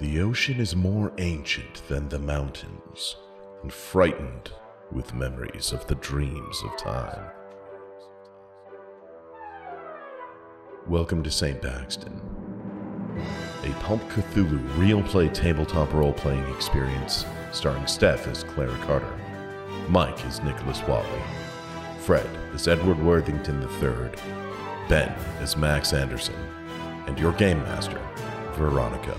The ocean is more ancient than the mountains, and frightened with memories of the dreams of time. Welcome to St. Paxton, a Pulp Cthulhu real play tabletop role-playing experience starring Steph as Clara Carter, Mike as Nicholas Whatley, Fred as Edward Worthington III, Ben as Max Anderson, and your game master, Veronica.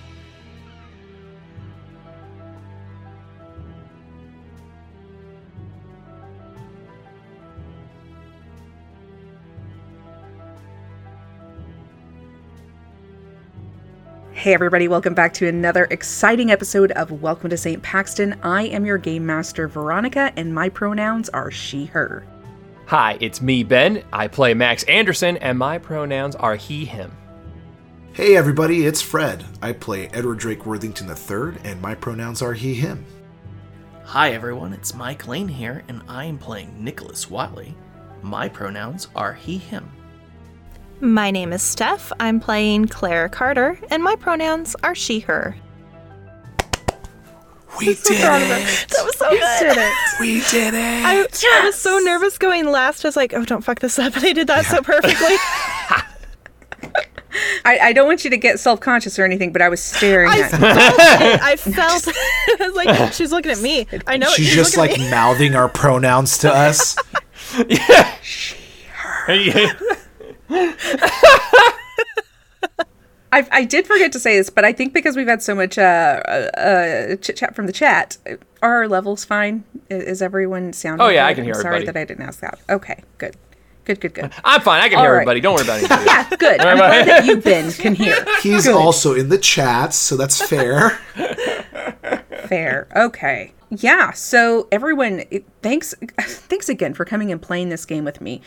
Hey everybody, welcome back to another exciting episode of Welcome to St. Paxton. I am your game master, Veronica, and my pronouns are she, her. Hi, it's me, Ben. I play Max Anderson, and my pronouns are he, him. Hey everybody, it's Fred. I play Edward Drake Worthington III, and my pronouns are he, him. Hi everyone, it's Mike Lane here, and I am playing Nicholas Whatley. My pronouns are he, him. My name is Steph. I'm playing Clara Carter, and my pronouns are she, her. We did it! That was so good! We did it! I was so nervous going last. I was like, oh, don't fuck this up. And I did that so perfectly. I don't want you to get self-conscious or anything, but I was staring at you. I felt it. I was like, she's looking at me. I know She's just like mouthing our pronouns to us. Yeah. She, Yeah. I did forget to say this, but I think because we've had so much chit-chat from the chat, are our levels fine? Is everyone sounding Oh, yeah, good? I can hear I'm sorry everybody. that I didn't ask that. Okay, good. Good. I'm fine. I can All hear right. everybody. Don't worry about anything. Yeah, good. I'm glad that you, Ben, can hear. He's Good. also in the chat, so that's fair. Fair. Okay. Yeah. So everyone, thanks again for coming and playing this game with me.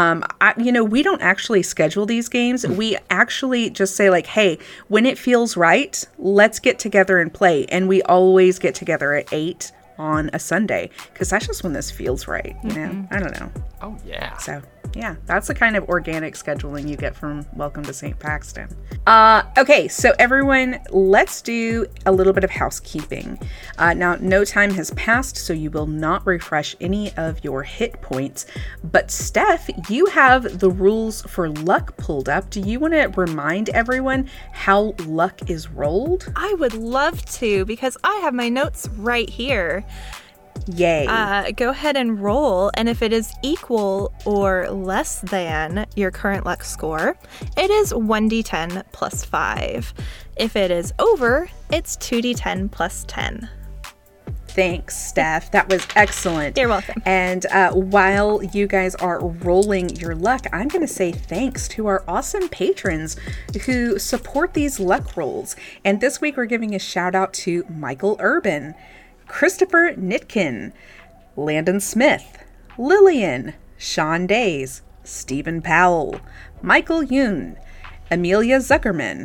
We don't actually schedule these games. We actually just say like, hey, when it feels right, let's get together and play. And we always get together at 8 on a Sunday because that's just when this feels right. You know, I don't know. Oh, yeah. So yeah, that's the kind of organic scheduling you get from Welcome to St. Paxton. Okay, so everyone, let's do a little bit of housekeeping. Now, no time has passed, so you will not refresh any of your hit points. But Steph, you have the rules for luck pulled up. Do you want to remind everyone how luck is rolled? I would love to, because I have my notes right here. Yay. Go ahead and roll, and if it is equal or less than your current luck score, it is 1d10 plus 5. If it is over, it's 2d10 plus 10. Thanks, Steph. That was excellent. You're welcome. And while you guys are rolling your luck, I'm going to say thanks to our awesome patrons who support these luck rolls. And this week we're giving a shout out to Michael Urban, Christopher Nitkin, Landon Smith, Lillian, Sean Days, Stephen Powell, Michael Yoon, Amelia Zuckerman,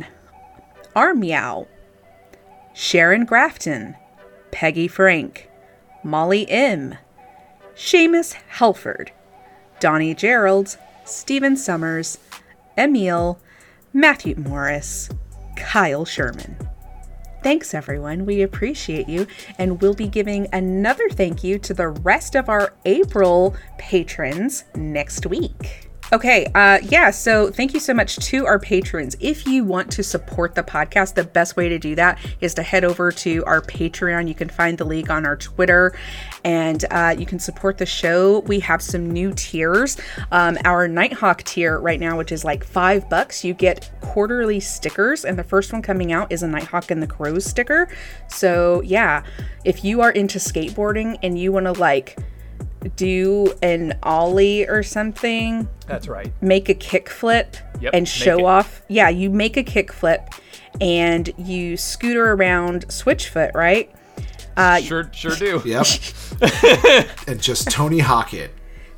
Armeow, Sharon Grafton, Peggy Frank, Molly M., Seamus Halford, Donnie Gerald, Stephen Summers, Emil, Matthew Morris, Kyle Sherman. Thanks, everyone. We appreciate you. And we'll be giving another thank you to the rest of our April patrons next week. Okay, so thank you so much to our patrons. If you want to support the podcast, the best way to do that is to head over to our Patreon. You can find the link on our Twitter, and you can support the show. We have some new tiers. Our Nighthawk tier right now, which is like $5, you get quarterly stickers, and the first one coming out is a Nighthawk and the Crows sticker. So yeah, if you are into skateboarding and you want to like do an ollie or something, That's right. make a kickflip and show off. Yeah, you make a kickflip and you scooter around Switchfoot, right? Sure do. Yep. And just Tony Hawk it.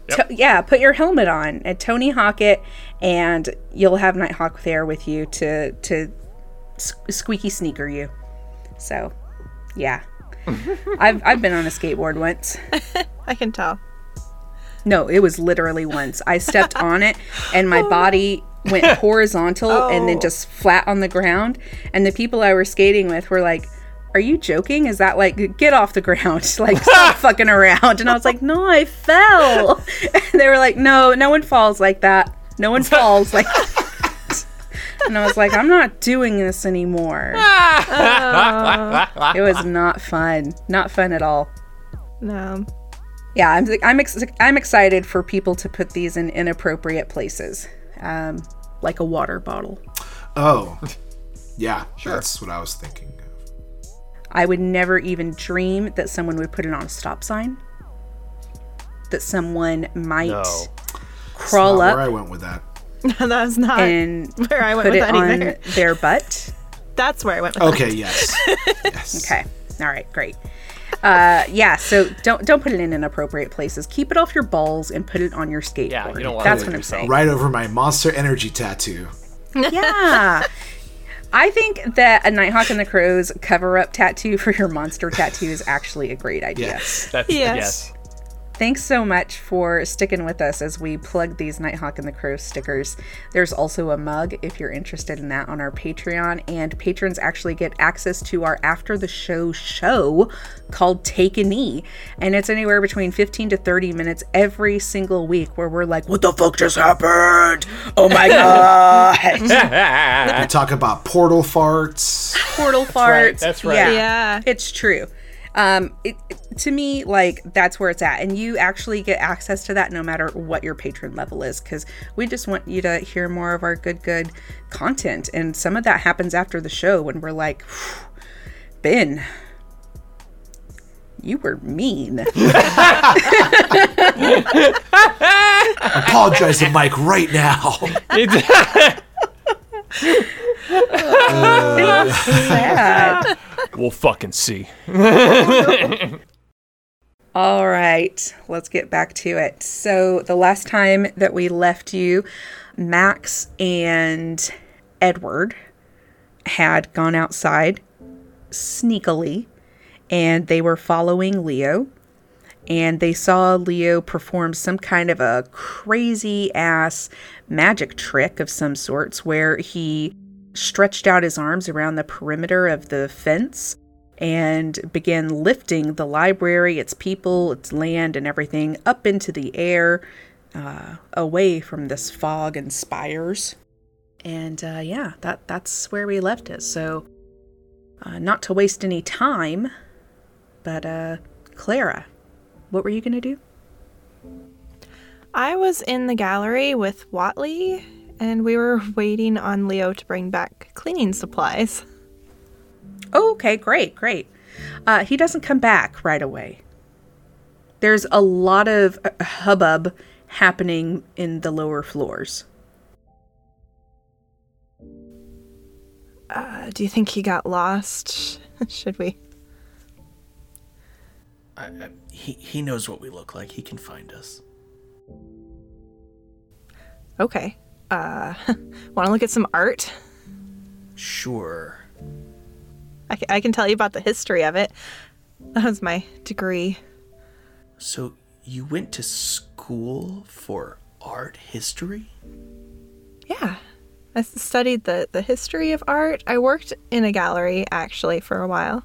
Put your helmet on and Tony Hawk it, and you'll have Nighthawk there with you to squeaky sneaker you. So, yeah. I've been on a skateboard once. I can tell. No, it was literally once. I stepped on it and my body went horizontal and then just flat on the ground. And the people I was skating with were like, are you joking? Is that like, get off the ground, like stop fucking around? And I was like, no, I fell. And they were like, no one falls like that. No one falls like that. And I was like, I'm not doing this anymore. It was not fun. Not fun at all. No. Yeah, I'm excited for people to put these in inappropriate places, like a water bottle. Oh, yeah, that's what I was thinking of. I would never even dream that someone would put it on a stop sign. That someone might crawl up. Where I went with that. That's not And where I went put with it that on either. their butt. That's where I went with that. Okay, yes. Yes. Okay. All right, great. Yeah, so don't put it in inappropriate places. Keep it off your balls and put it on your skateboard. Yeah, you don't want That's it what I'm saying. Right over my Monster Energy tattoo. Yeah. I think that a Nighthawk and the Crows cover-up tattoo for your monster tattoo is actually a great idea. Yes. That's, Yes. Thanks so much for sticking with us as we plug these Nighthawk and the Crows stickers. There's also a mug if you're interested in that on our Patreon, and patrons actually get access to our after the show called Take a Knee, and it's anywhere between 15 to 30 minutes every single week where we're like, what the fuck just happened? Oh my god. We talk about portal farts. Portal farts. That's right. Yeah. It's true. To me, like, that's where it's at, and you actually get access to that no matter what your patron level is, because we just want you to hear more of our good content, and some of that happens after the show when we're like, Ben, you were mean. Apologize to Mike right now. Sad. We'll fucking see. All right, let's get back to it. So the last time that we left you, Max and Edward had gone outside sneakily, and they were following Leo, and they saw Leo perform some kind of a crazy ass magic trick of some sorts where he stretched out his arms around the perimeter of the fence and began lifting the library, its people, its land, and everything up into the air, away from this fog and spires. And yeah, that's where we left it. So, not to waste any time, but Clara, what were you gonna do? I was in the gallery with Watley, and we were waiting on Leo to bring back cleaning supplies. Oh, okay, great. He doesn't come back right away. There's a lot of hubbub happening in the lower floors. Do you think he got lost? Should we? He knows what we look like. He can find us. Okay. Want to look at some art? Sure. I can tell you about the history of it. That was my degree. So you went to school for art history? Yeah. I studied the history of art. I worked in a gallery, actually, for a while.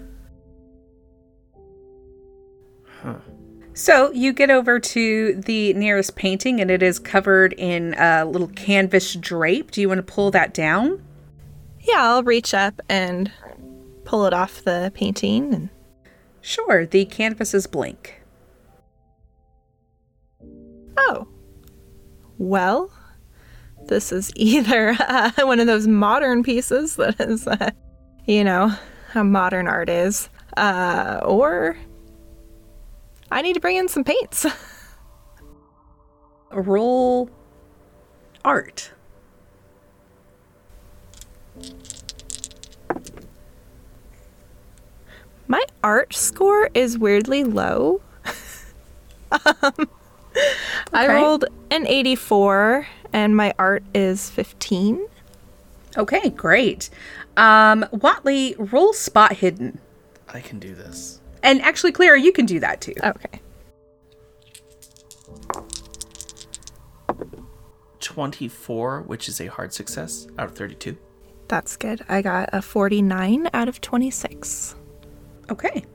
So you get over to the nearest painting, and it is covered in a little canvas drape. Do you want to pull that down? Yeah, I'll reach up and pull it off the painting. And Sure, the canvas is blank. oh. Well, this is either one of those modern pieces that is, how modern art is, or I need to bring in some paints. Roll art. My art score is weirdly low. I rolled an 84 and my art is 15. Okay, great. Watley, roll spot hidden. I can do this. And actually, Clara, you can do that too. Okay. 24, which is a hard success out of 32. That's good. I got a 49 out of 26. Okay.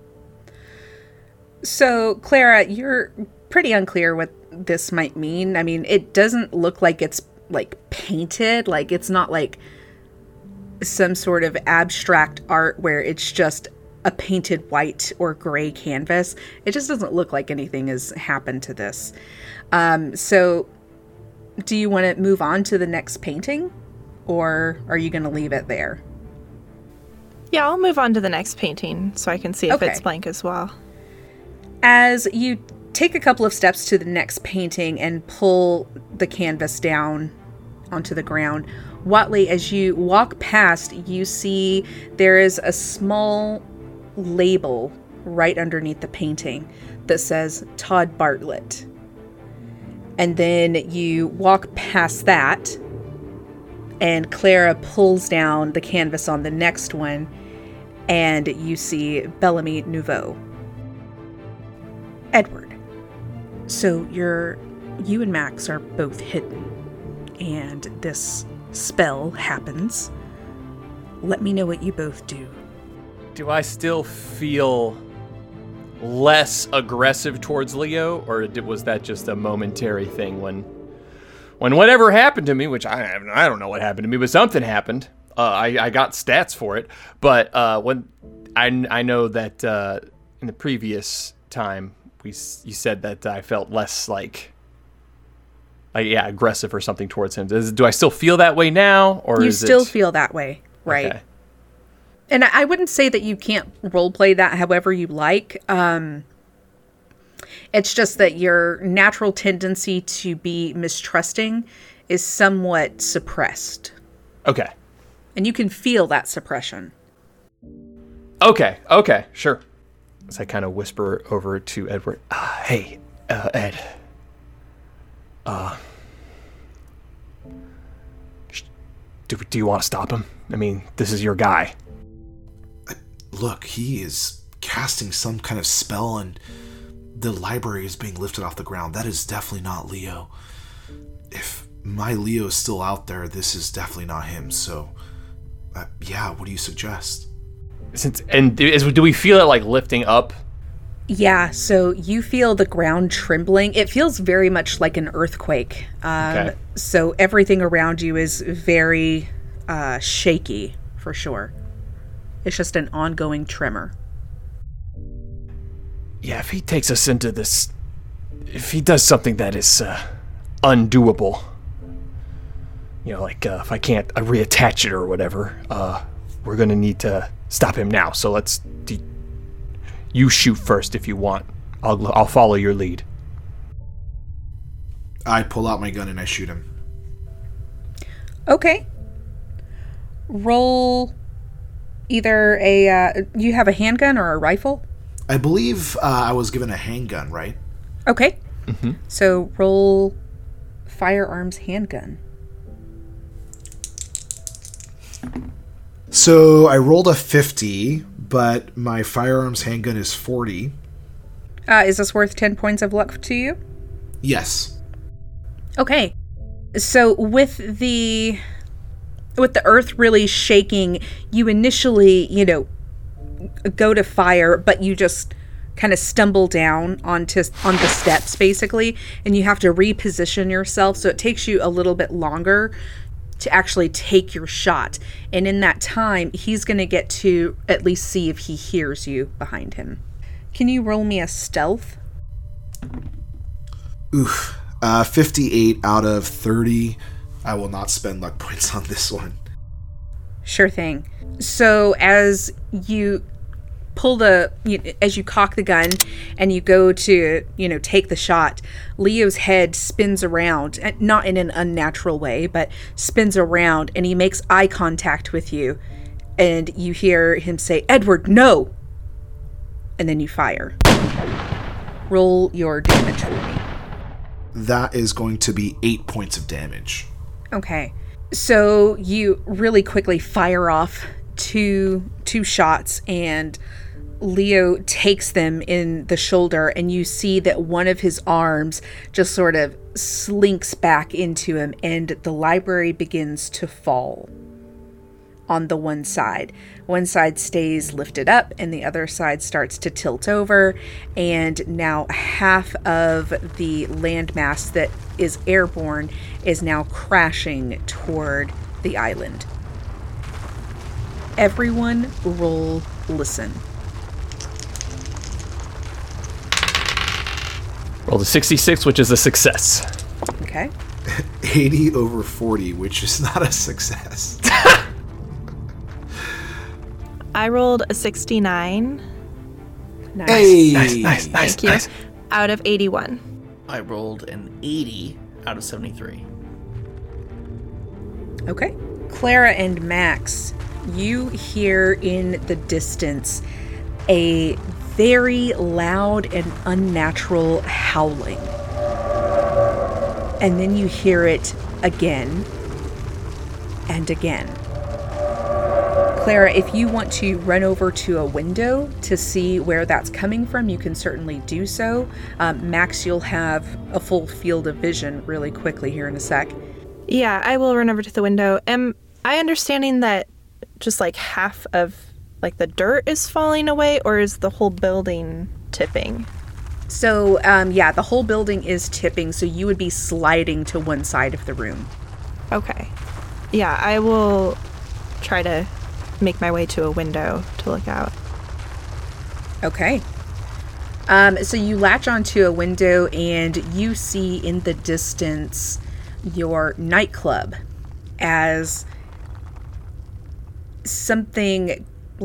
So, Clara, you're pretty unclear what this might mean. I mean, it doesn't look like it's, like, painted. Like, it's not, like, some sort of abstract art where it's just a painted white or gray canvas. It just doesn't look like anything has happened to this. So, do you want to move on to the next painting? Or are you going to leave it there? Yeah, I'll move on to the next painting so I can see if Okay. it's blank as well. As you take a couple of steps to the next painting and pull the canvas down onto the ground, Watley, as you walk past, you see there is a small label right underneath the painting that says Todd Bartlett. And then you walk past that, and Clara pulls down the canvas on the next one, and you see Bellamy Nouveau. Edward, so you and Max are both hidden, and this spell happens. Let me know what you both do. Do I still feel less aggressive towards Leo, or was that just a momentary thing when whatever happened to me, which I don't know what happened to me, but something happened. I got stats for it, but when I know that in the previous time you said that I felt less aggressive or something towards him. Do I still feel that way now, or You is still it... feel that way, right? Okay. And I wouldn't say that you can't roleplay that however you like. It's just that your natural tendency to be mistrusting is somewhat suppressed. Okay. And you can feel that suppression. Okay, sure. As I kind of whisper over to Edward, hey, Ed. Do you want to stop him? I mean, this is your guy. Look, he is casting some kind of spell and the library is being lifted off the ground. That is definitely not Leo. If my Leo is still out there, this is definitely not him. So, yeah, what do you suggest? Do we feel it like lifting up? Yeah, so you feel the ground trembling. It feels very much like an earthquake. Okay. So everything around you is very shaky, for sure. It's just an ongoing tremor. Yeah, if he takes us into this... If he does something that is undoable... You know, like if I can't reattach it or whatever, we're going to need to stop him now. So let's... You shoot first if you want. I'll follow your lead. I pull out my gun and I shoot him. Okay. Roll either you have a handgun or a rifle? I believe I was given a handgun, right? Okay. Mm-hmm. So roll firearms handgun. So I rolled a 50, but my firearms handgun is 40. Is this worth 10 points of luck to you? Yes. Okay. So with the earth really shaking, you initially, go to fire, but you just kind of stumble down on the steps basically, and you have to reposition yourself. So it takes you a little bit longer to actually take your shot. And in that time, he's going to get to at least see if he hears you behind him. Can you roll me a stealth? Oof. 58 out of 30. I will not spend luck points on this one. Sure thing. So as you as you cock the gun and you go to, take the shot, Leo's head spins around, not in an unnatural way, but spins around, and he makes eye contact with you. And you hear him say, "Edward, no!" And then you fire. Roll your damage for me. That is going to be 8 points of damage. Okay. So you really quickly fire off two shots, and Leo takes them in the shoulder, and you see that one of his arms just sort of slinks back into him, and the library begins to fall on the one side. One side stays lifted up, and the other side starts to tilt over, and now half of the landmass that is airborne is now crashing toward the island. Everyone roll listen. Rolled a 66, which is a success. Okay. 80 over 40, which is not a success. I rolled a 69. Nice. Hey! Nice. Thank you. Out of 81. I rolled an 80 out of 73. Okay. Clara and Max, you hear in the distance a very loud and unnatural howling. And then you hear it again and again. Clara, if you want to run over to a window to see where that's coming from, you can certainly do so. Max, you'll have a full field of vision really quickly here in a sec. Yeah, I will run over to the window. Am I understanding that just like half of like the dirt is falling away, or is the whole building tipping? So, yeah, the whole building is tipping, so you would be sliding to one side of the room. Okay. Yeah, I will try to make my way to a window to look out. Okay. So you latch onto a window and you see in the distance your nightclub as something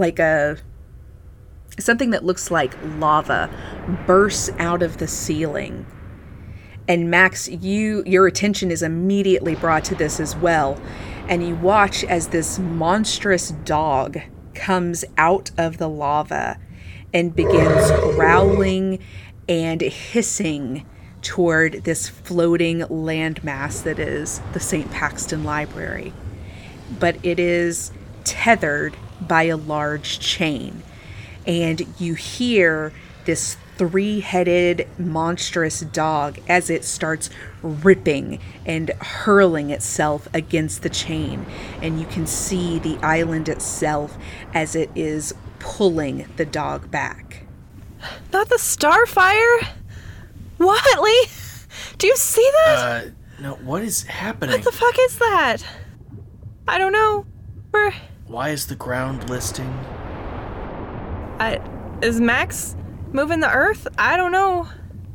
that looks like lava bursts out of the ceiling. And Max, your attention is immediately brought to this as well. And you watch as this monstrous dog comes out of the lava and begins growling and hissing toward this floating landmass that is the St. Paxton Library. But it is tethered by a large chain. And you hear this three-headed monstrous dog as it starts ripping and hurling itself against the chain. And you can see the island itself as it is pulling the dog back. Not the Starfire? What, Lee? Do you see that? No, what is happening? What the fuck is that? I don't know. Why is the ground listing? Is Max moving the earth? I don't know.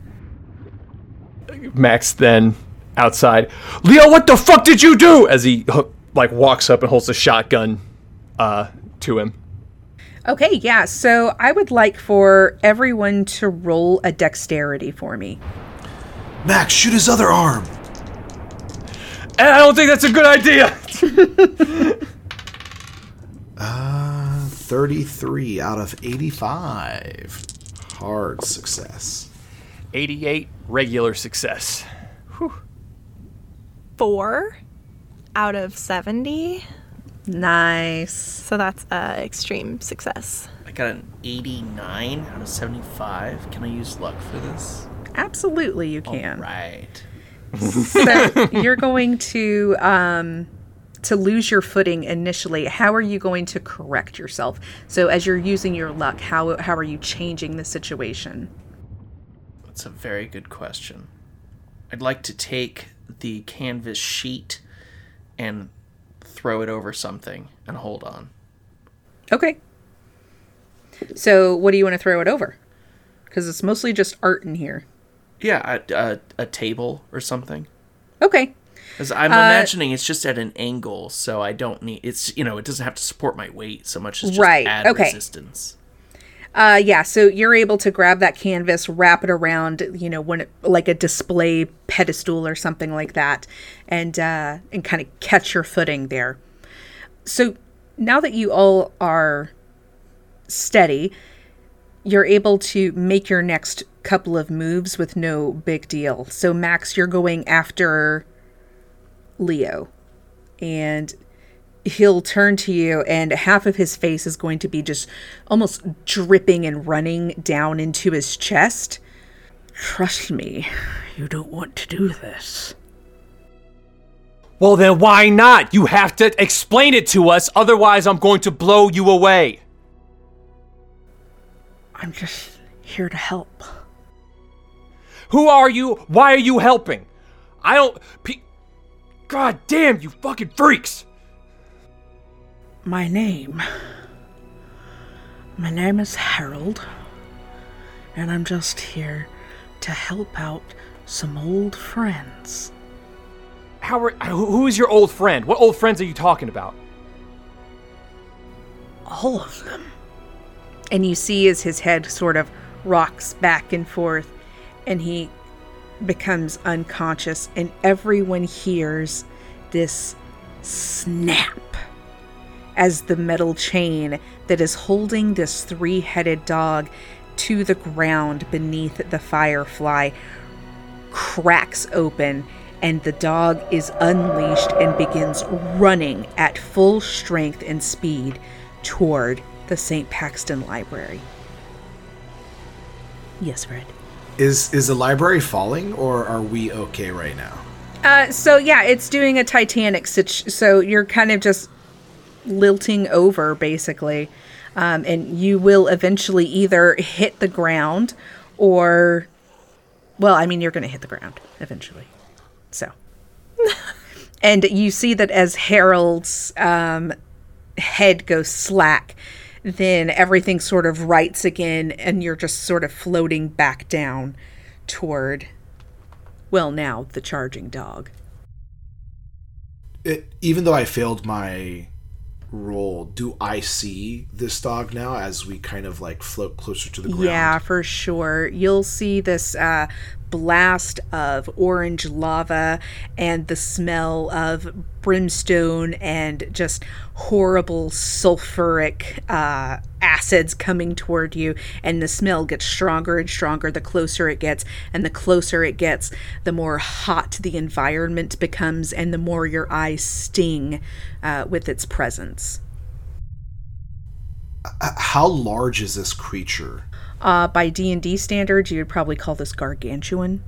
Max then outside. Leo, what the fuck did you do? As he walks up and holds a shotgun to him. Okay, yeah, so I would like for everyone to roll a dexterity for me. Max, shoot his other arm. And I don't think that's a good idea. 33 out of 85. Hard success. 88 regular success. Whew. 4 out of 70. Nice. So that's extreme success. I got an 89 out of 75. Can I use luck for this? Absolutely, you can. All right. So you're going to lose your footing initially. How are you going to correct yourself? So as you're using your luck, how are you changing the situation? That's a very good question. I'd like to take the canvas sheet and throw it over something and hold on. Okay. So what do you want to throw it over? Because it's mostly just art in here. Yeah, a table or something. Okay. Because I'm imagining it's just at an angle, so I don't need... It's, it doesn't have to support my weight so much as just add resistance. Yeah, so you're able to grab that canvas, wrap it around, like a display pedestal or something like that, and kind of catch your footing there. So now that you all are steady, you're able to make your next couple of moves with no big deal. So Max, you're going after Leo, and he'll turn to you, and half of his face is going to be just almost dripping and running down into his chest. Trust me, you don't want to do this. Well, then why not? You have to explain it to us, otherwise I'm going to blow you away. I'm just here to help. Who are you? Why are you helping? I don't... God damn, you fucking freaks! My name is Harold, and I'm just here to help out some old friends. Who is your old friend? What old friends are you talking about? All of them. And you see as his head sort of rocks back and forth, and he becomes unconscious, and everyone hears this snap as the metal chain that is holding this 3-headed dog to the ground beneath the firefly cracks open, and the dog is unleashed and begins running at full strength and speed toward the St. Paxton Library. Yes, Fred. Is the library falling, or are we okay right now? So yeah, it's doing a Titanic so you're kind of just lilting over, basically. And you will eventually either hit the ground or... Well, I mean, you're going to hit the ground eventually. So. And you see that as Harold's head goes slack, then everything sort of rights again, and you're just sort of floating back down toward, well, now the charging dog. Even though I failed my roll, do I see this dog now as we kind of like float closer to the ground? Yeah, for sure. You'll see this blast of orange lava and the smell of brimstone and just horrible sulfuric acids coming toward you, and the smell gets stronger and stronger the closer it gets, and the closer it gets, the more hot the environment becomes, and the more your eyes sting with its presence. How large is this creature? By D&D standards, you would probably call this gargantuan.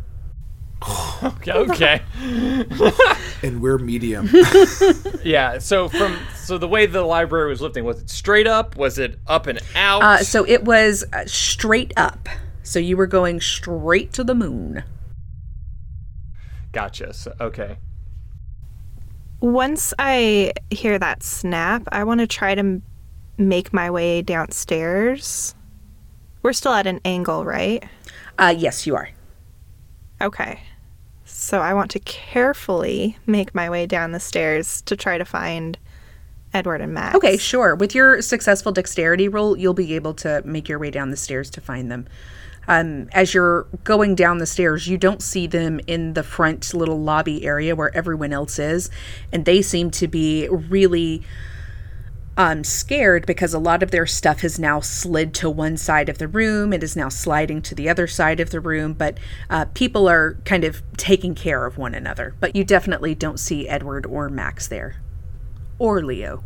Okay. And we're medium. Yeah, so the way the library was lifting, was it straight up? Was it up and out? So it was straight up. So you were going straight to the moon. Gotcha. So, okay. Once I hear that snap, I want to try to make my way downstairs. We're still at an angle, right? Yes, you are. Okay. So I want to carefully make my way down the stairs to try to find Edward and Max. Okay, sure. With your successful dexterity roll, you'll be able to make your way down the stairs to find them. As you're going down the stairs, you don't see them in the front little lobby area where everyone else is, and they seem to be really scared because a lot of their stuff has now slid to one side of the room. It is now sliding to the other side of the room, but people are kind of taking care of one another. But you definitely don't see Edward or Max there. Or Leo.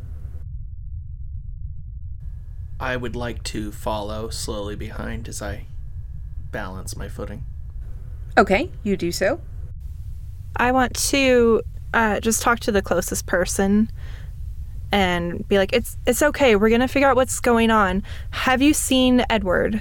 I would like to follow slowly behind as I balance my footing. Okay, you do so. I want to just talk to the closest person and be like, it's okay, we're gonna figure out what's going on. Have you seen Edward?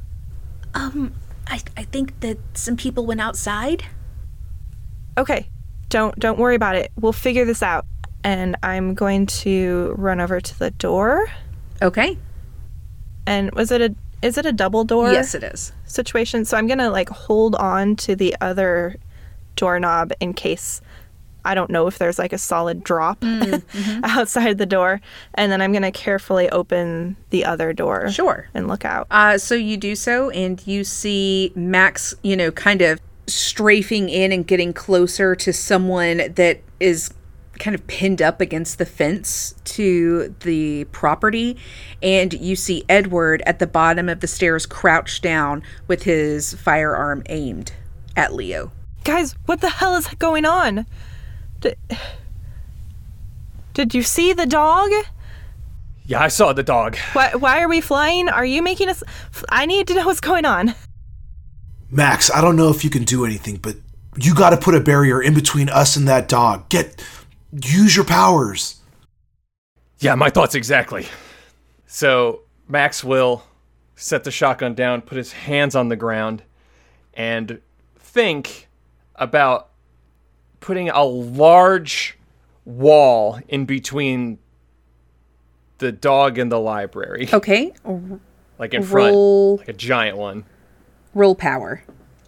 I think that some people went outside. Okay, don't worry about it. We'll figure this out. And I'm going to run over to the door. Okay. And is it a double door? Yes, it is. Situation. So I'm gonna like hold on to the other doorknob in case, I don't know if there's like a solid drop outside the door, and then I'm going to carefully open the other door. Sure. And look out. So you do so, and you see Max, kind of strafing in and getting closer to someone that is kind of pinned up against the fence to the property, and you see Edward at the bottom of the stairs crouched down with his firearm aimed at Leo. Guys, what the hell is going on? Did Did you see the dog? Yeah, I saw the dog. Why are we flying? Are you making us... I need to know what's going on. Max, I don't know if you can do anything, but you gotta put a barrier in between us and that dog. Use your powers. Yeah, my thoughts exactly. So Max will set the shotgun down, put his hands on the ground, and think about putting a large wall in between the dog and the library. Okay. Like in front, like a giant one. Roll power.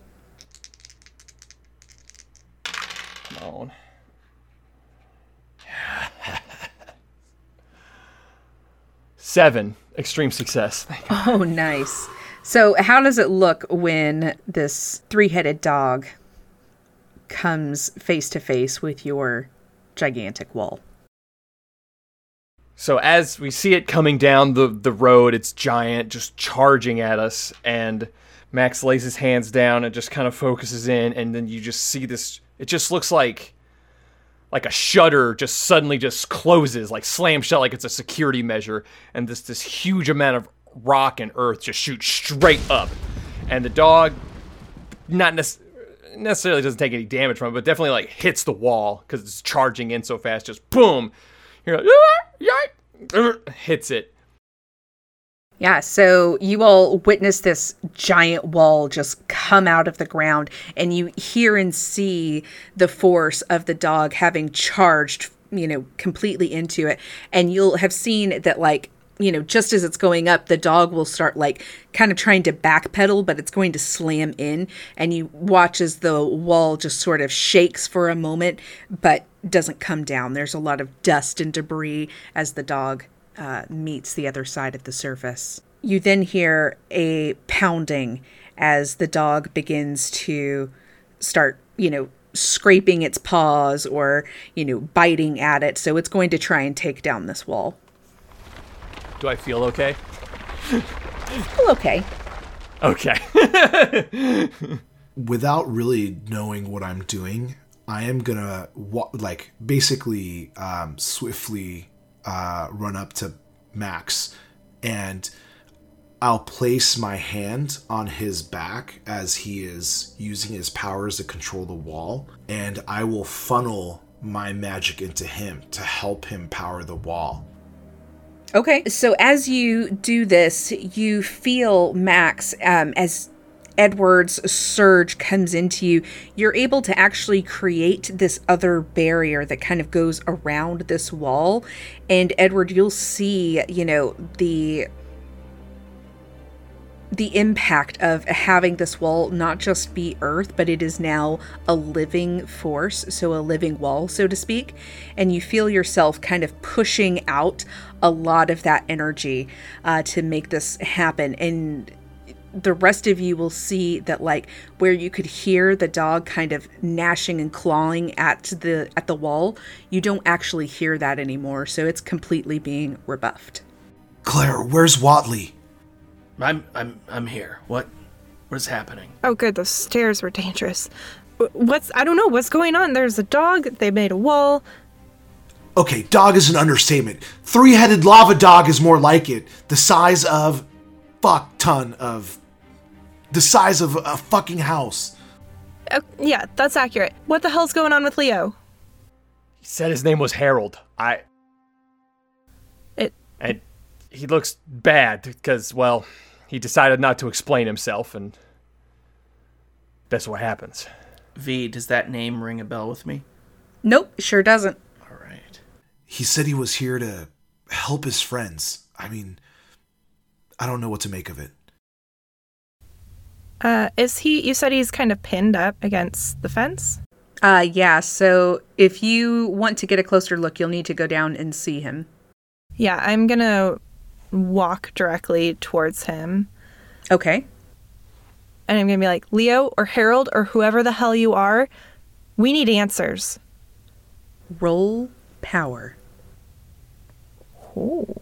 Come on. Seven. Extreme success. Oh, nice. So how does it look when this three-headed dog comes face to face with your gigantic wall? So as we see it coming down the road, it's giant, just charging at us, and Max lays his hands down and just kind of focuses in, and then you just see this, it just looks like a shutter just suddenly just closes, like slam shut, like it's a security measure, and this huge amount of rock and earth just shoots straight up. And the dog not necessarily doesn't take any damage from it, but definitely like hits the wall because it's charging in so fast, just boom. You're like, hits it. Yeah, so you all witness this giant wall just come out of the ground, and you hear and see the force of the dog having charged, completely into it. And you'll have seen that, like, just as it's going up, the dog will start like kind of trying to backpedal, but it's going to slam in. And you watch as the wall just sort of shakes for a moment, but doesn't come down. There's a lot of dust and debris as the dog meets the other side of the surface. You then hear a pounding as the dog begins to start, scraping its paws or, biting at it. So it's going to try and take down this wall. Do I feel okay? Well, okay. Okay. Without really knowing what I'm doing, I am gonna basically swiftly run up to Max, and I'll place my hand on his back as he is using his powers to control the wall, and I will funnel my magic into him to help him power the wall. Okay, so as you do this, you feel Max, as Edward's surge comes into you, you're able to actually create this other barrier that kind of goes around this wall. And Edward, you'll see, the impact of having this wall not just be earth, but it is now a living force, so a living wall, so to speak. And you feel yourself kind of pushing out a lot of that energy to make this happen. And the rest of you will see that, like, where you could hear the dog kind of gnashing and clawing at the wall, you don't actually hear that anymore. So it's completely being rebuffed. Claire, where's Watley? I'm here. What is happening? Oh, good. Those stairs were dangerous. I don't know. What's going on? There's a dog. They made a wall. Okay, dog is an understatement. Three-headed lava dog is more like it. The size of a fucking house. Yeah, that's accurate. What the hell's going on with Leo? He said his name was Harold. And he looks bad because, well, he decided not to explain himself, and that's what happens. V, does that name ring a bell with me? Nope, sure doesn't. All right. He said he was here to help his friends. I mean, I don't know what to make of it. You said he's kind of pinned up against the fence? Yeah, so if you want to get a closer look, you'll need to go down and see him. Yeah, I'm gonna walk directly towards him. Okay. And I'm gonna be like, Leo or Harold or whoever the hell you are, we need answers. Roll power. Oh.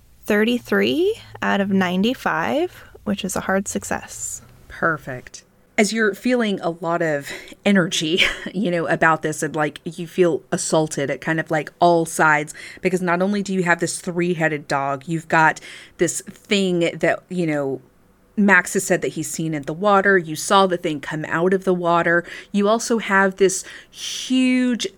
33 out of 95, which is a hard success. Perfect. As you're feeling a lot of energy, about this, and like you feel assaulted at kind of like all sides, because not only do you have this 3-headed dog, you've got this thing that, Max has said that he's seen in the water. You saw the thing come out of the water. You also have this huge,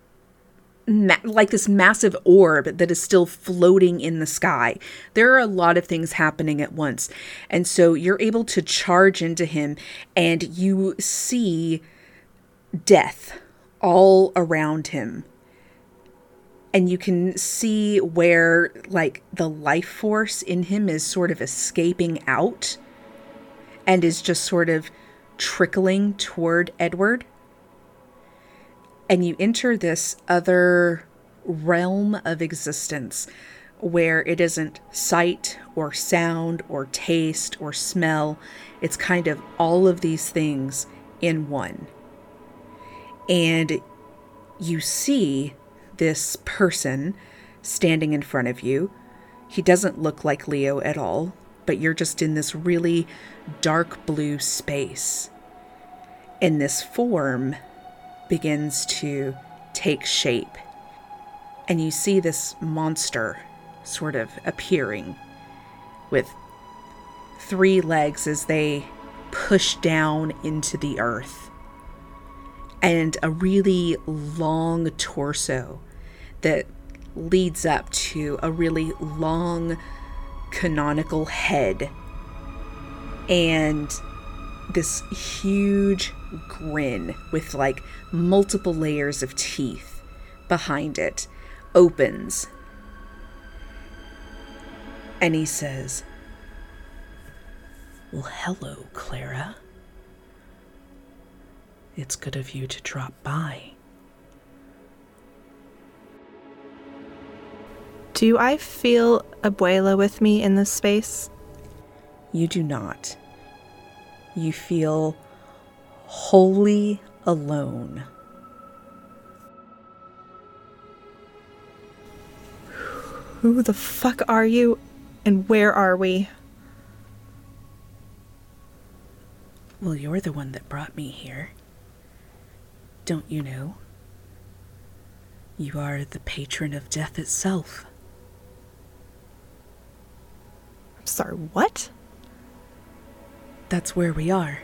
this massive orb that is still floating in the sky. There are a lot of things happening at once. And so you're able to charge into him, and you see death all around him. And you can see where, like, the life force in him is sort of escaping out and is just sort of trickling toward Edward. And you enter this other realm of existence where it isn't sight or sound or taste or smell. It's kind of all of these things in one. And you see this person standing in front of you. He doesn't look like Leo at all, but you're just in this really dark blue space. And this form begins to take shape. And you see this monster sort of appearing with 3 legs as they push down into the earth, and a really long torso that leads up to a really long canonical head and this huge grin with like multiple layers of teeth behind it opens, and he says, "Well, hello, Clara. It's good of you to drop by." Do I feel Abuela with me in this space? You do not. You feel wholly alone. Who the fuck are you, and where are we? Well, you're the one that brought me here. Don't you know? You are the patron of death itself. I'm sorry, what? That's where we are.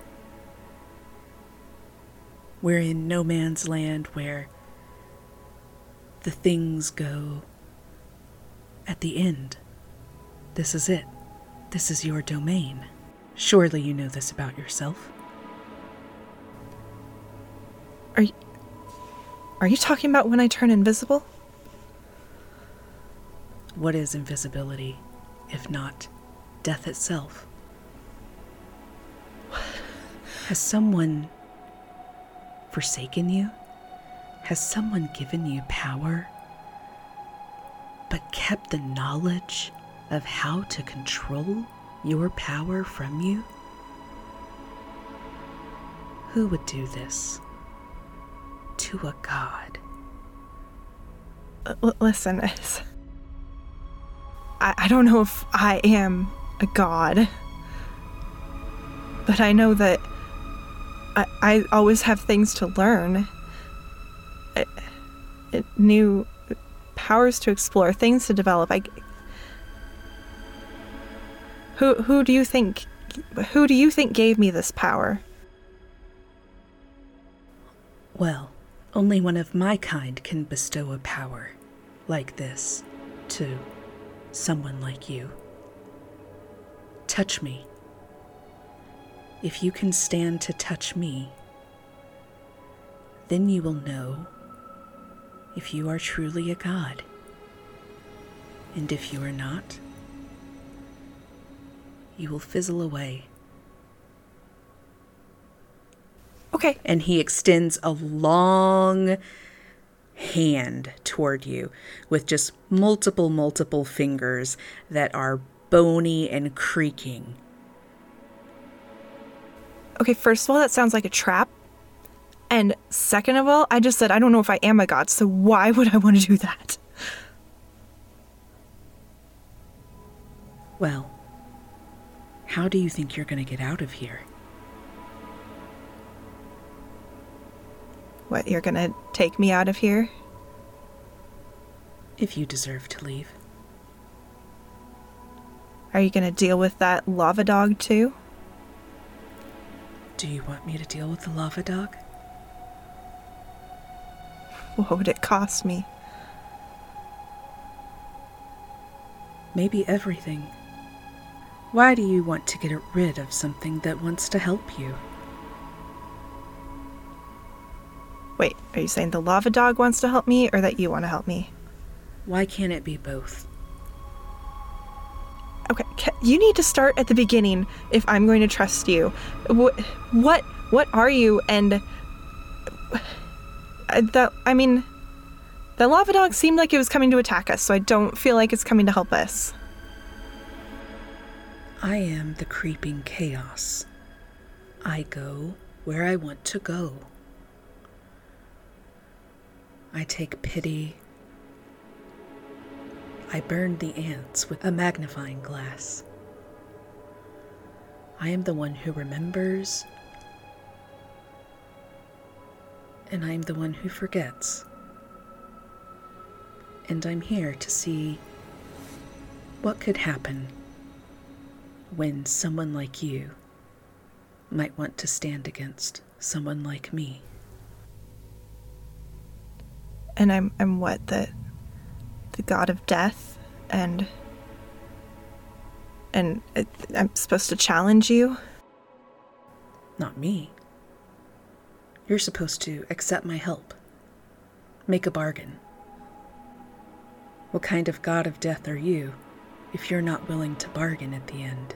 We're in no man's land where the things go at the end. This is it. This is your domain. Surely you know this about yourself. Are you talking about when I turn invisible? What is invisibility, if not death itself? Has someone forsaken you? Has someone given you power, but kept the knowledge of how to control your power from you? Who would do this to a god? Listen, I don't know if I am a god, but I know that I always have things to learn, new powers to explore, things to develop. Who do you think gave me this power? Well, only one of my kind can bestow a power like this to someone like you. Touch me. If you can stand to touch me, then you will know if you are truly a god. And if you are not, you will fizzle away. Okay. And he extends a long hand toward you with just multiple fingers that are bony and creaking. Okay, first of all, that sounds like a trap. And second of all, I just said I don't know if I am a god, so why would I want to do that? Well, how do you think you're going to get out of here? What, you're gonna take me out of here? If you deserve to leave. Are you gonna deal with that lava dog too? Do you want me to deal with the lava dog? What would it cost me? Maybe everything. Why do you want to get rid of something that wants to help you? Wait, are you saying the lava dog wants to help me or that you want to help me? Why can't it be both? Okay, you need to start at the beginning if I'm going to trust you. What are you? And the lava dog seemed like it was coming to attack us, so I don't feel like it's coming to help us. I am the creeping chaos. I go where I want to go. I take pity. I burn the ants with a magnifying glass. I am the one who remembers, and I am the one who forgets. And I'm here to see what could happen when someone like you might want to stand against someone like me. And I'm what, the god of death, and I'm supposed to challenge you? Not me. You're supposed to accept my help. Make a bargain. What kind of god of death are you if you're not willing to bargain at the end?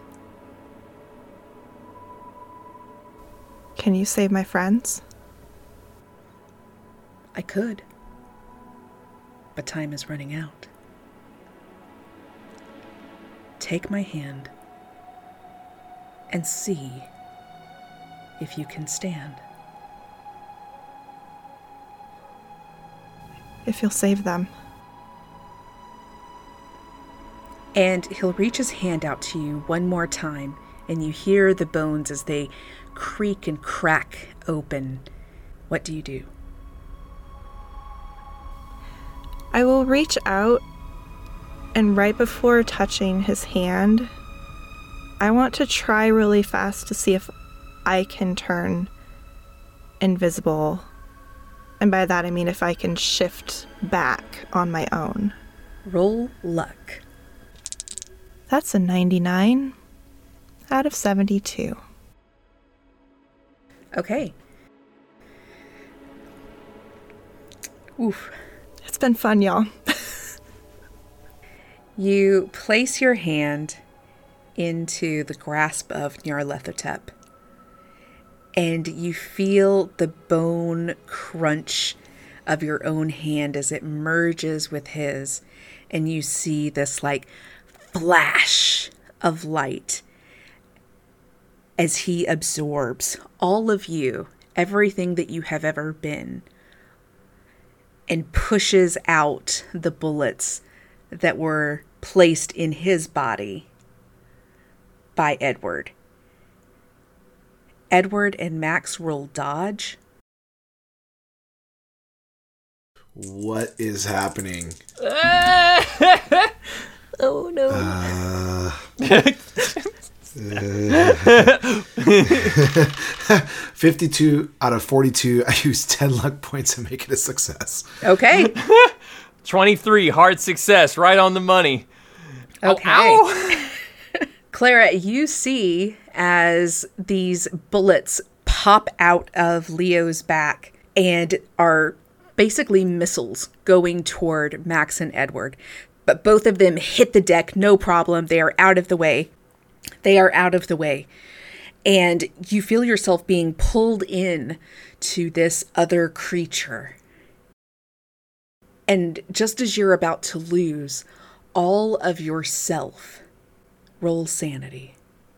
Can you save my friends? I could. But time is running out. Take my hand and see if you can stand. If you'll save them. And he'll reach his hand out to you one more time, and you hear the bones as they creak and crack open. What do you do? I will reach out, and right before touching his hand, I want to try really fast to see if I can turn invisible. And by that I mean if I can shift back on my own. Roll luck. That's a 99 out of 72. Okay. Oof. It's been fun, y'all. You place your hand into the grasp of Nyarlathotep, and you feel the bone crunch of your own hand as it merges with his, and you see this like flash of light as he absorbs all of you, everything that you have ever been, and pushes out the bullets that were placed in his body by Edward. Edward and Max roll dodge. What is happening? Oh no. 52 out of 42. I used 10 luck points to make it a success. Okay. 23, hard success, right on the money. Okay. Ow. Clara, you see as these bullets pop out of Leo's back and are basically missiles going toward Max and Edward. But both of them hit the deck, no problem. They are out of the way. And you feel yourself being pulled in to this other creature. And just as you're about to lose all of yourself, roll sanity.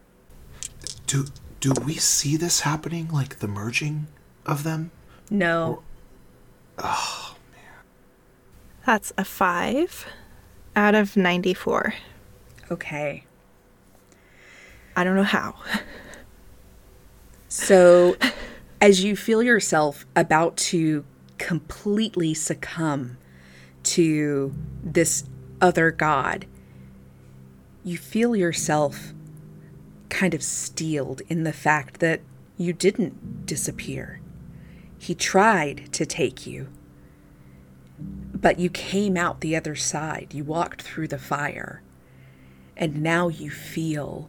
Do we see this happening, like the merging of them? No. Oh, man. That's a 5 out of 94. Okay. I don't know how. So As you feel yourself about to completely succumb to this other god, you feel yourself kind of steeled in the fact that you didn't disappear. He tried to take you, but you came out the other side. You walked through the fire, and now you feel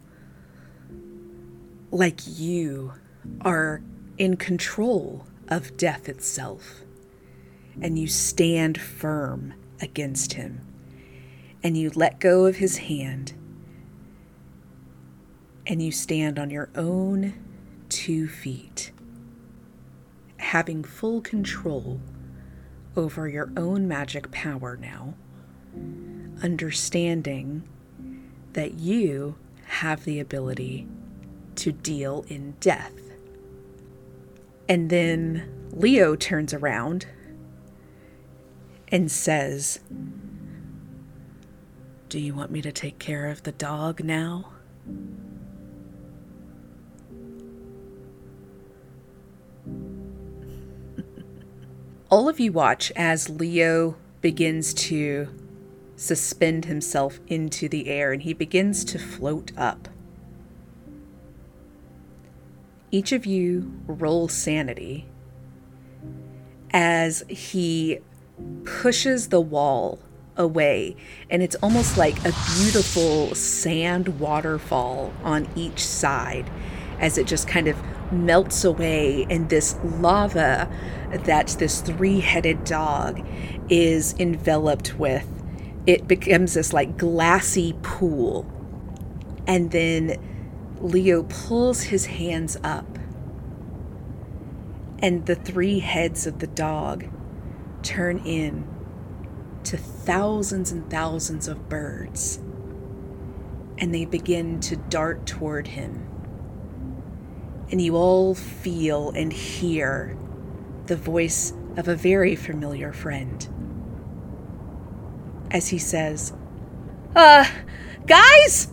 like you are in control of death itself, and you stand firm against him, and you let go of his hand, and you stand on your own 2 feet, having full control over your own magic power now, understanding that you have the ability to deal in death. And then Leo turns around and says, "Do you want me to take care of the dog now?" All of you watch as Leo begins to suspend himself into the air, and he begins to float up. Each of you roll sanity as he pushes the wall away, and it's almost like a beautiful sand waterfall on each side as it just kind of melts away, and this lava that this 3-headed dog is enveloped with, it becomes this like glassy pool. And then Leo pulls his hands up, and the 3 heads of the dog turn in to thousands and thousands of birds, and they begin to dart toward him. And you all feel and hear the voice of a very familiar friend as he says, guys!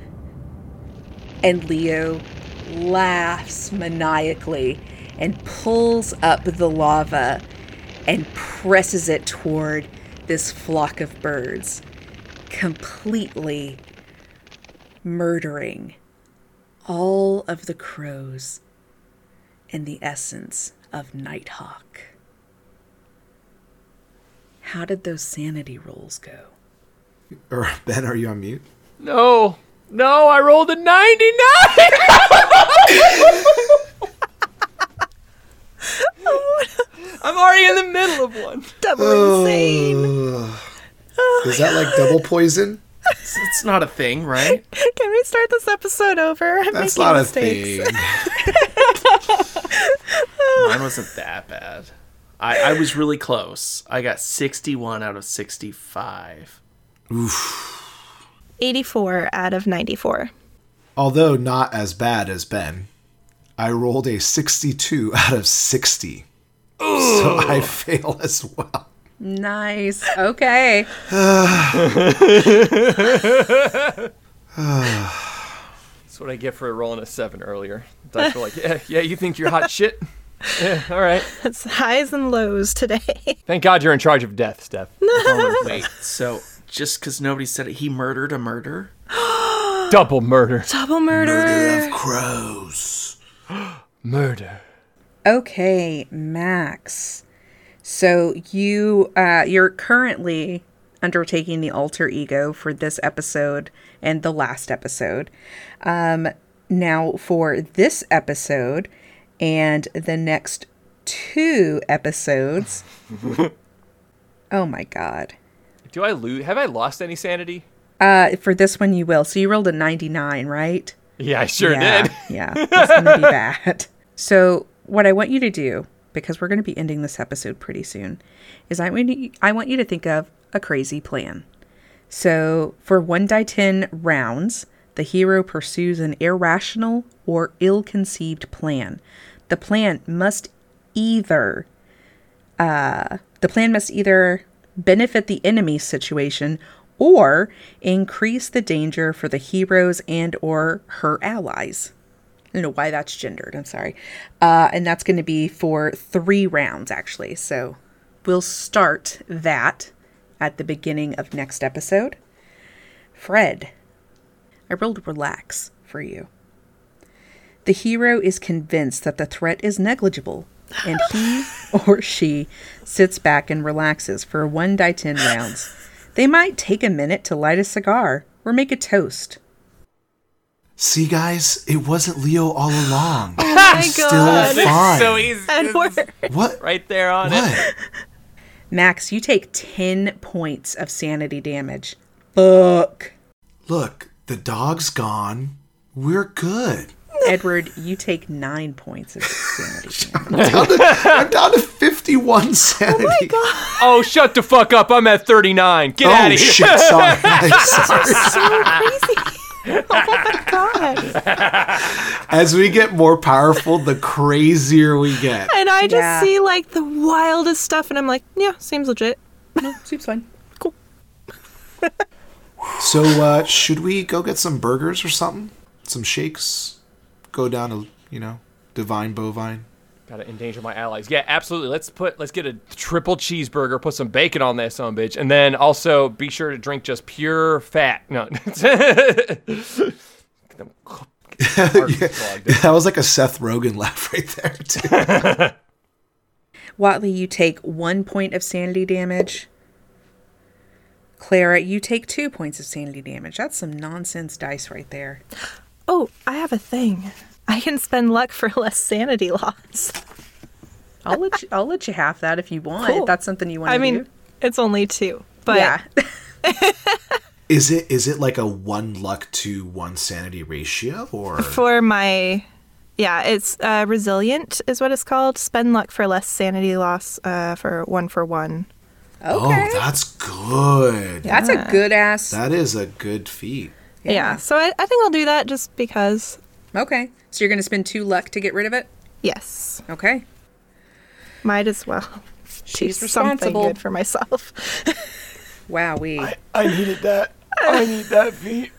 And Leo laughs maniacally and pulls up the lava and presses it toward this flock of birds, completely murdering all of the crows and the essence of Nighthawk. How did those sanity rolls go? Ben, are you on mute? No, I rolled a 99! I'm already in the middle of one. Double insane. Is that like double poison? It's not a thing, right? Can we start this episode over? I'm That's making not mistakes. a thing. Mine wasn't that bad. I was really close. I got 61 out of 65. Oof. 84 out of 94. Although not as bad as Ben, I rolled a 62 out of 60. Ooh. So I fail as well. Nice. Okay. That's what I get for rolling a 7 earlier. I feel like, yeah, you think you're hot shit? Yeah, all right. It's highs and lows today. Thank God you're in charge of death, Steph. Wait, so just because nobody said it, he murdered a murder? Double murder. Double murder. Murder of crows. Murder. Okay, Max. So you're currently undertaking the alter ego for this episode and the last episode. Now for this episode and the next 2 episodes. Oh my God. Do I lose? Have I lost any sanity? For this one you will. So you rolled a 99, right? Yeah, I sure did. Yeah, it's going to be bad. So what I want you to do, because we're going to be ending this episode pretty soon, is I want you to think of a crazy plan. So for 1d10 rounds, the hero pursues an irrational or ill-conceived plan. The plan must either benefit the enemy's situation or increase the danger for the heroes and or her allies. don't know why that's gendered. I'm sorry. And that's going to be for 3 rounds, actually. So we'll start that at the beginning of next episode. Fred, I rolled relax for you. The hero is convinced that the threat is negligible, and he or she sits back and relaxes for 1 die 10 rounds. They might take a minute to light a cigar or make a toast. See, guys, it wasn't Leo all along. Oh my He's God. still fine. So easy. Edward. What? Right there on it. What? Max, you take 10 points of sanity damage. Fuck. Look, the dog's gone. We're good. Edward, you take 9 points of sanity damage. I'm down to 51 sanity. Oh my God. Oh, shut the fuck up. I'm at 39. Get out Oh, of here. shit, sorry. I'm sorry. So crazy. Oh my God. As we get more powerful, the crazier we get. And I just Yeah. see like the wildest stuff, and I'm like, yeah, seems legit. No, seems fine. So, should we go get some burgers or something? Some shakes? Go down to, Divine Bovine? Gotta endanger my allies. Yeah, absolutely. Let's get a triple cheeseburger, put some bacon on that son of a bitch, and then also be sure to drink just pure fat. No. That was like a Seth Rogen laugh right there, too. Watley, you take 1 point of sanity damage. Clara, you take 2 points of sanity damage. That's some nonsense dice right there. Oh, I have a thing. I can spend luck for less sanity loss. I'll let you have that if you want. Cool. If that's something you want to I do. mean, it's only 2, but yeah. Is it like a 1 luck to 1 sanity ratio, or? for my, yeah, it's resilient is what it's called. Spend luck for less sanity loss for 1. Okay. Oh, that's good. That's a good ass. That is a good feat. Yeah, so I think I'll do that just because. Okay. So you're going to spend 2 luck to get rid of it? Yes, Okay. might as well. She's do something responsible. good for myself. Wowee. I needed that. I need that feat.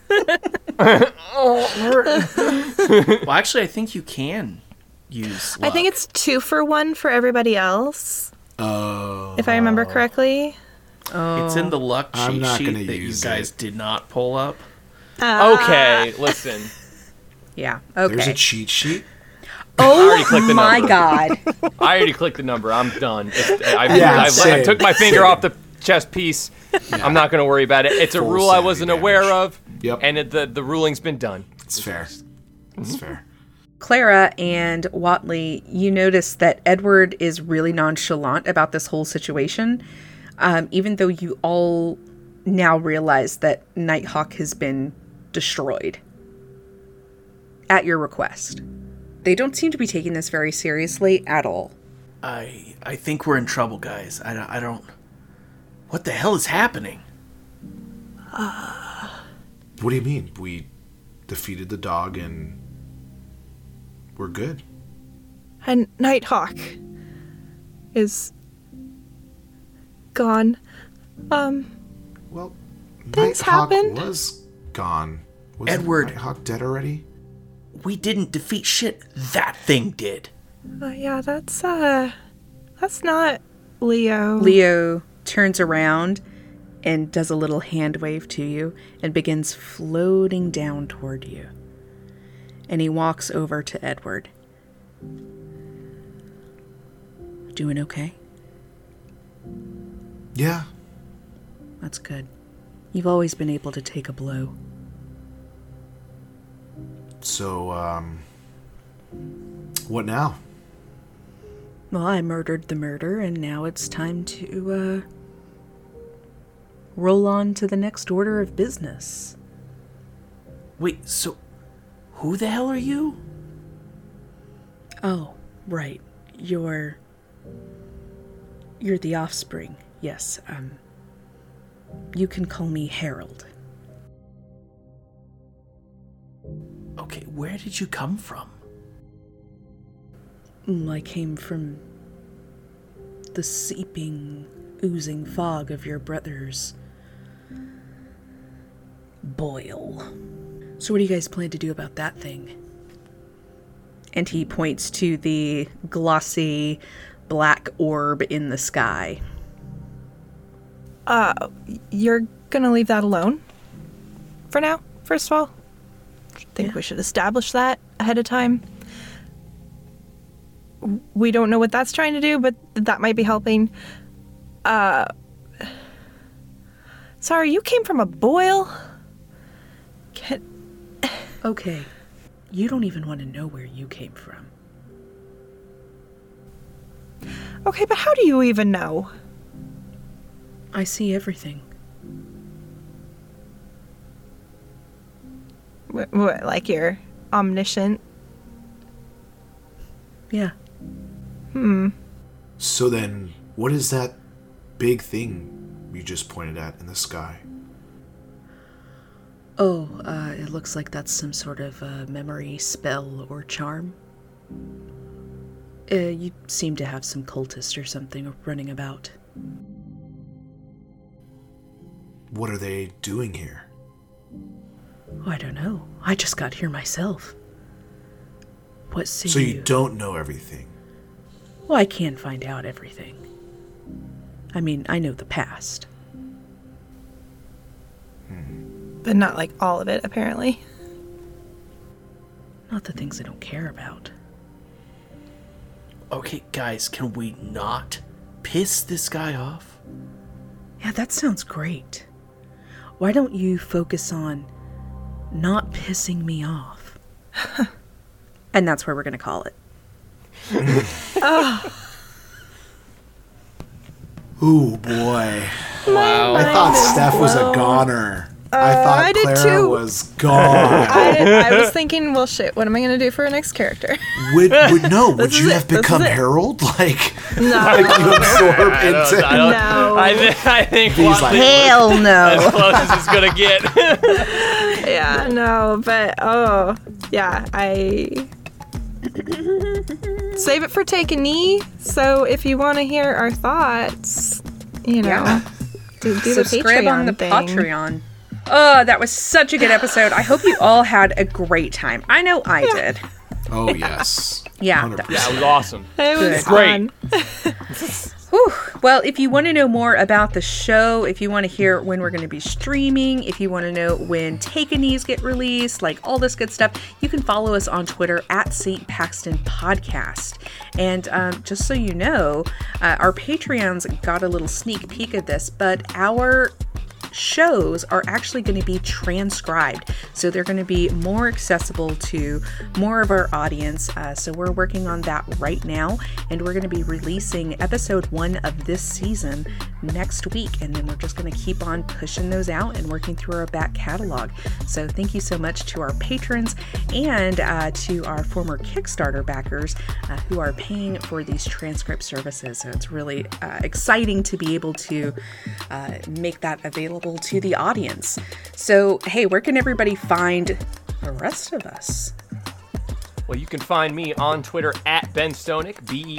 Well, actually, I think you can use luck. I think it's 2 for 1 for everybody else, Oh. if I remember correctly. It's in the luck I'm cheat not sheet gonna that you use guys it. did not pull up. Okay, listen. Yeah. There's a Okay. cheat sheet? already clicked Oh the my number. God. I already clicked the number. I'm done. Yeah, I same. took my finger off the chess piece. I'm not going to worry about it. It's a Full rule I sanity wasn't damage. aware of. Yep. And the ruling's been done. It's fair. It's fair. Clara and Watley, you notice that Edward is really nonchalant about this whole situation, even though you all now realize that Nighthawk has been destroyed at your request. They don't seem to be taking this very seriously at all. I think we're in trouble, guys. I don't. What the hell is happening? What do you mean? We defeated the dog and we're good. And Nighthawk is gone. Well, Things Nighthawk happened. was gone. Wasn't Edward. Nighthawk dead already? We didn't defeat shit. That thing did. Yeah, that's not Leo. Leo turns around and does a little hand wave to you and begins floating down toward you. And he walks over to Edward. Doing okay? Yeah. That's good. You've always been able to take a blow. So, what now? Well, I murdered the murder, and now it's time to, roll on to the next order of business. Wait, so who the hell are you? Oh, right. You're the offspring. Yes, you can call me Harold. Okay, where did you come from? I came from the seeping, oozing fog of your brother's boil. So what do you guys plan to do about that thing? And he points to the glossy black orb in the sky. You're gonna leave that alone? For now, first of all? I think we should establish that ahead of time. We don't know what that's trying to do, but that might be helping. Sorry, you came from a boil? Okay, you don't even want to know where you came from. Okay, but how do you even know? I see everything. What, like you're omniscient? Yeah. So then, what is that big thing you just pointed at in the sky? Oh, it looks like that's some sort of memory spell or charm. You seem to have some cultist or something running about. What are they doing here? Oh, I don't know. I just got here myself. What say you? So you don't know everything? Well, I can find out everything. I mean, I know the past. But not like all of it, apparently. Not the things I don't care about. Okay, guys, can we not piss this guy off? Yeah, that sounds great. Why don't you focus on not pissing me off? And that's where we're going to call it. Ooh, boy. Wow. I thought Steph was a goner. I thought I did Clara too. was gone. I was thinking, well, shit, what am I going to do for our next character? Would This you is have it. This become is it. Harold? Like No. you absorb into... No. I think He's like, Hell as no. close as it's gonna get. Yeah, no, but, yeah, I... Save it for Take a Knee, so if you want to hear our thoughts, you know, Yeah. do the Subscribe Patreon on the thing. Patreon. Oh, that was such a good episode. I hope you all had a great time. I know I did. oh, yes. Yeah. 100%. Yeah, it was awesome. It was Great. fun. Whew. Well, if you want to know more about the show, if you want to hear when we're going to be streaming, if you want to know when Take a Knees get released, like all this good stuff, you can follow us on Twitter at St. Paxton Podcast. And just so you know, our Patreons got a little sneak peek of this, but our shows are actually going to be transcribed, so they're going to be more accessible to more of our audience. So we're working on that right now, and we're going to be releasing episode 1 of this season next week, and then we're just going to keep on pushing those out and working through our back catalog. So thank you so much to our patrons and to our former Kickstarter backers who are paying for these transcript services. So it's really exciting to be able to make that available to the audience. So, hey, where can everybody find the rest of us? Well, you can find me on Twitter at Ben Stonick,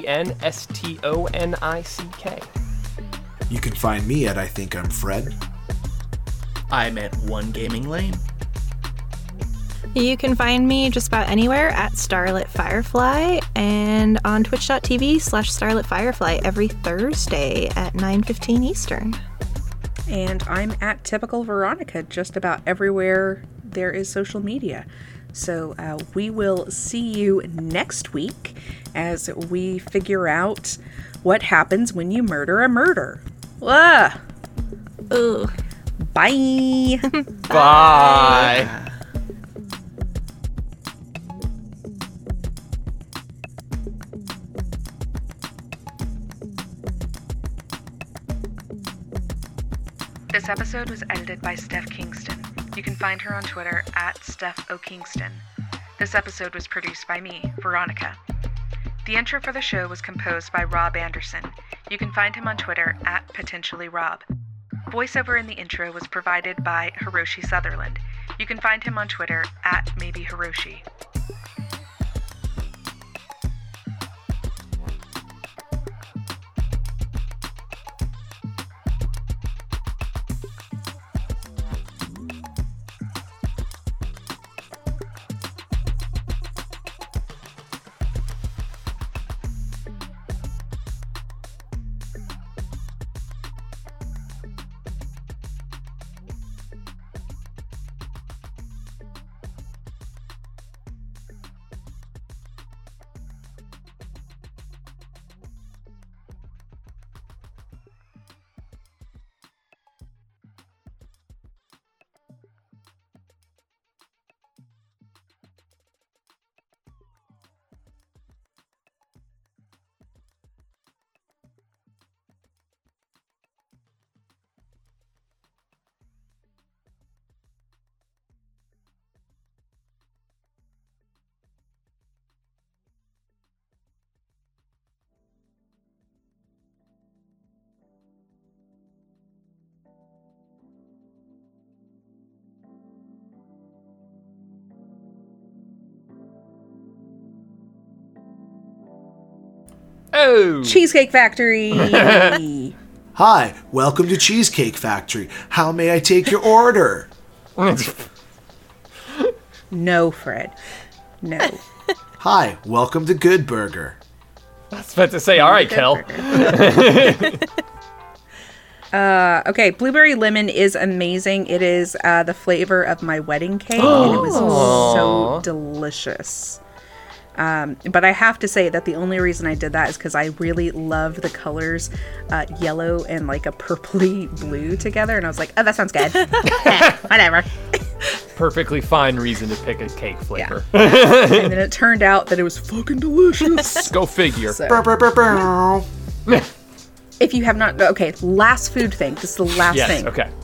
BenStonick. You can find me at I Think I'm Fred. I'm at One Gaming Lane. You can find me just about anywhere at Starlit Firefly and on twitch.tv/Starlit Firefly every Thursday at 9:15 Eastern. And I'm at Typical Veronica just about everywhere there is social media. So we will see you next week as we figure out what happens when you murder a murder. Ah! Ooh. Bye! Bye. This episode was edited by Steph Kingston. You can find her on Twitter at Steph O. Kingston. This episode was produced by me, Veronica. The intro for the show was composed by Rob Anderson. You can find him on Twitter at PotentiallyRob. Voiceover in the intro was provided by Hiroshi Sutherland. You can find him on Twitter at MaybeHiroshi. Oh! Cheesecake Factory. Hi, welcome to Cheesecake Factory. How may I take your order? No, Fred. No. Hi, welcome to Good Burger. I was about to say, all right, Kel. Okay, blueberry lemon is amazing. It is the flavor of my wedding cake, and it was so delicious. But I have to say that the only reason I did that is because I really love the colors yellow and like a purpley blue together, and I was like, oh, that sounds good. Whatever. Perfectly fine reason to pick a cake flavor. And then it turned out that it was fucking delicious. Go figure. So, Burr, burr, burr, burr. if you have not, okay, last food thing. This is the last Yes, thing. okay.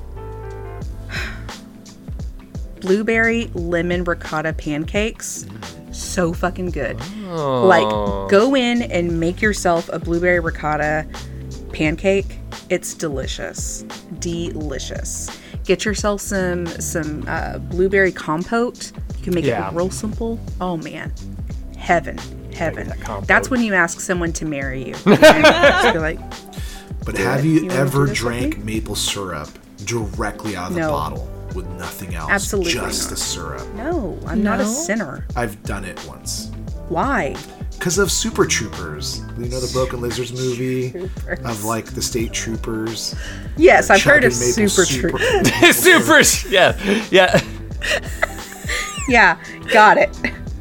Blueberry lemon ricotta pancakes. So fucking good. Like, go in and make yourself a blueberry ricotta pancake. It's delicious. Delicious. Get yourself some blueberry compote. You can make it real simple. Oh man. Heaven. That's when you ask someone to marry you. Just be like, But have you wanna ever do this with drank me? maple syrup directly out of the No. bottle with nothing else? Absolutely Just not. the syrup. no, I'm not a No? sinner. I've done it once. Why? Because of Super Troopers. You know the Broken Lizards movie? Of like the state troopers. Yes, I've heard of Chugging maple Super Troop. Super. Yeah. Yeah, got it.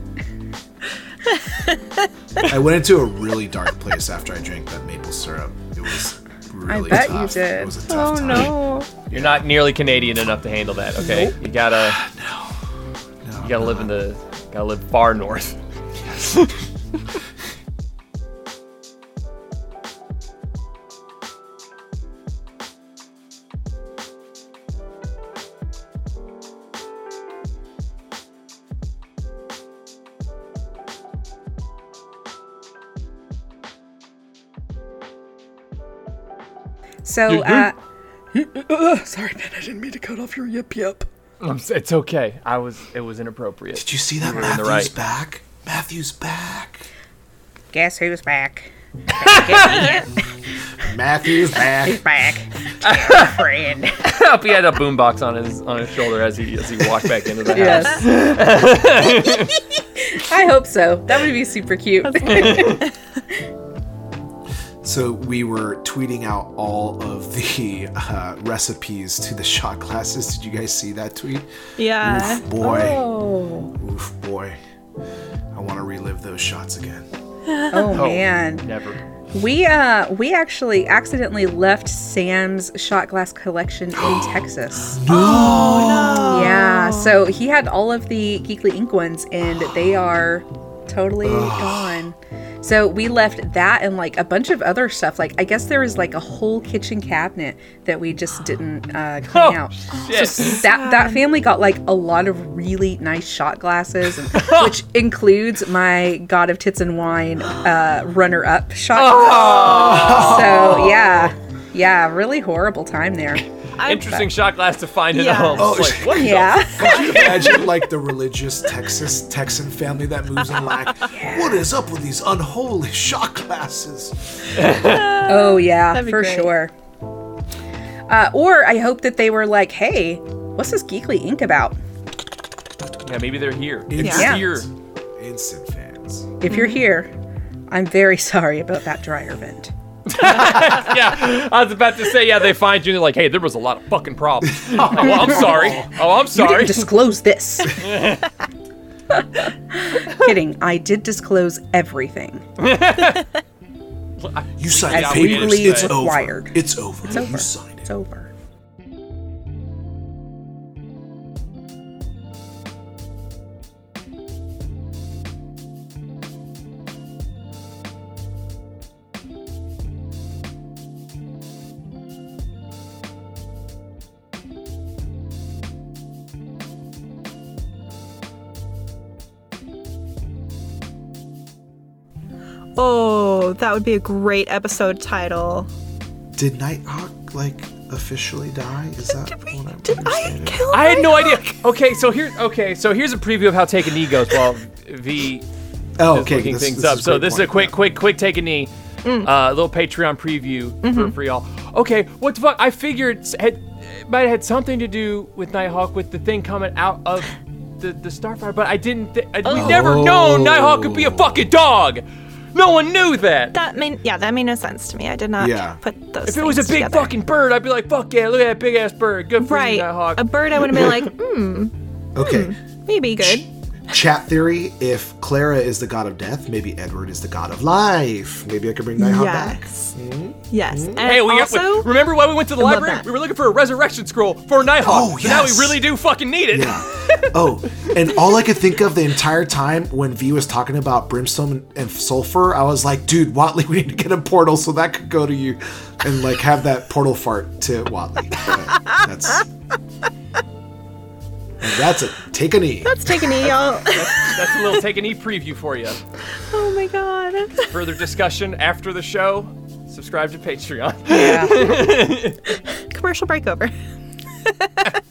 I went into a really dark place after I drank that maple syrup. It was really bet tough. you did. It was a tough time. No. You're not nearly Canadian enough to handle that, okay? Nope. You gotta No, you gotta live gotta live far north. So, sorry, man, I didn't mean to cut off your yip. It's okay. It was inappropriate. Did you see that You were in the Matthew's right. back? Matthew's back. Guess who's back? Matthew's back. Back. Friend. I hope he had a boombox on his shoulder as he walked back into the house. Yes. I hope so. That would be super cute. So we were tweeting out all of the recipes to the shot glasses. Did you guys see that tweet? Yeah. Oof, boy. Oh. Oof, boy. I want to relive those shots again. Oh man. Never. We actually accidentally left Sam's shot glass collection in Texas. Oh, no. Yeah, so he had all of the Geekly Ink ones, and they are totally gone. So we left that and like a bunch of other stuff. Like I guess there was like a whole kitchen cabinet that we just didn't clean out. Shit. So that family got like a lot of really nice shot glasses, and, which includes my God of Tits and Wine runner-up shot glass. So yeah, really horrible time there. Interesting shot glass to find in Yeah. a home. Oh, It's like, what Yeah. Could you imagine like the religious Texan family that moves in like, what is up with these unholy shot glasses? Oh yeah, That'd be for great. sure. Or I hope that they were like, hey, what's this Geekly Ink about? Yeah, maybe they're here. Yeah. It's here. Instant fans. If you're here, I'm very sorry about that dryer vent. Yeah, I was about to say, yeah, they find you and they're like, hey, there was a lot of fucking problems. Oh, well, I'm sorry. Oh, I'm You sorry. didn't disclose this. Kidding. I did disclose everything. You signed As papers. legally It's required. over. It's over. It's over. You signed It's it. over. Oh, that would be a great episode title. Did Nighthawk like officially die? Is that what I'm Did I understanding? kill I had no Nighthawk? idea. Okay, so here's a preview of how Take a Knee goes while V Oh, is okay. looking this- things this up. is So great this is a point, quick Take a Knee. little Patreon preview for y'all. Okay, what the fuck? I figured it might have had something to do with Nighthawk, with the thing coming out of the Starfire, but I didn't. We'd never known Nighthawk could be a fucking dog. No one knew that. That made no sense to me. I did not put those. If it was a big together. fucking bird, I'd be like, fuck yeah, look at that big ass bird. Good for you, Nighthawk. A bird, I would have been like, Okay. maybe good. Chat theory, if Clara is the god of death, maybe Edward is the god of life. Maybe I could bring Nighthawk back. Yes. And Hey, also, remember when we went to the love library? that. We were looking for a resurrection scroll for Nighthawk. Oh, So now we yes. really do fucking need it. Yeah. Oh, and all I could think of the entire time when V was talking about brimstone and sulfur, I was like, dude, Watley, we need to get a portal so that could go to you and like have that portal fart to Watley. That's a take a knee. Let's take a knee, y'all. That's a little take a knee preview for you. Oh my god. Further discussion after the show. Subscribe to Patreon. Yeah. Commercial break over.